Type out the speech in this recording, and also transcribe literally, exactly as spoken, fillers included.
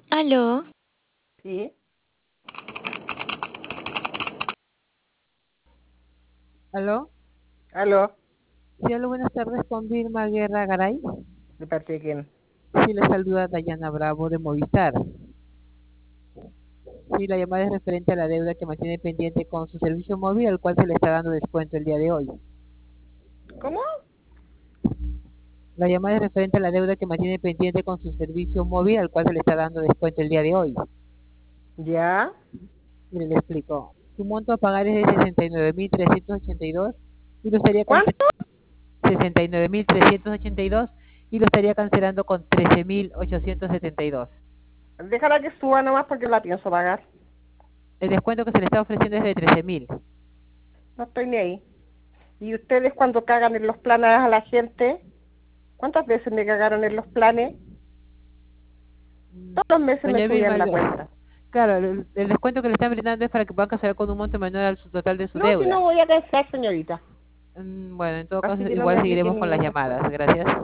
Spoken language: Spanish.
Aló, Sí, ¿Aló? aló, Sí, aló, buenas tardes con Vilma Guerra Garay. ¿de parte de quién? Sí, le saluda Dayana Bravo de Movistar. Sí, la llamada es referente a la deuda que mantiene pendiente con su servicio móvil, al cual se le está dando descuento el día de hoy. ¿Cómo? La llamada es referente a la deuda que mantiene pendiente con su servicio móvil, al cual se le está dando descuento el día de hoy. ¿Ya? Mire, le explico. Su monto a pagar es de sesenta y nueve mil trescientos ochenta y dos y lo estaría cancelando ¿Cuánto? sesenta y nueve mil trescientos ochenta y dos y lo estaría cancelando con trece mil ochocientos setenta y dos. Déjala que suba nomás porque la pienso pagar. El descuento que se le está ofreciendo es de trece mil. No estoy ni ahí. ¿Y ustedes cuando cagan en los planes a la gente? ¿Cuántas veces me cagaron en los planes? Todos los meses me Doña subían Vilma, la le- cuenta. claro, el, el descuento que le están brindando es para que puedan cancelar con un monto menor al su total de su No, si deuda. no voy a cancelar, señorita. Mm, Bueno, en todo caso, Así que no igual me aplique seguiremos con las ningún llamadas. descuento. Gracias.